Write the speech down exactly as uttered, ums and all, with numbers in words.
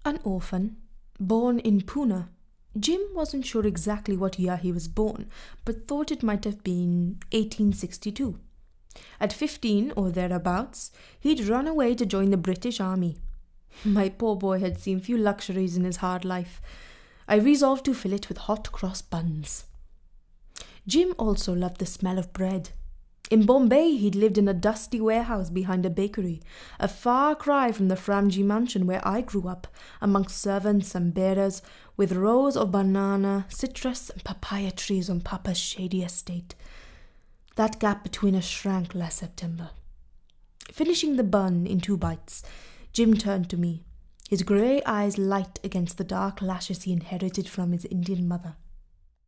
An orphan, born in Pune. Jim wasn't sure exactly what year he was born, but thought it might have been eighteen sixty-two. At fifteen or thereabouts, he'd run away to join the British Army. My poor boy had seen few luxuries in his hard life. I resolved to fill it with hot cross buns. Jim also loved the smell of bread. In Bombay, he'd lived in a dusty warehouse behind a bakery, a far cry from the Framji mansion where I grew up, amongst servants and bearers, with rows of banana, citrus, and papaya trees on Papa's shady estate. That gap between us shrank last September. Finishing the bun in two bites, Jim turned to me, his grey eyes light against the dark lashes he inherited from his Indian mother.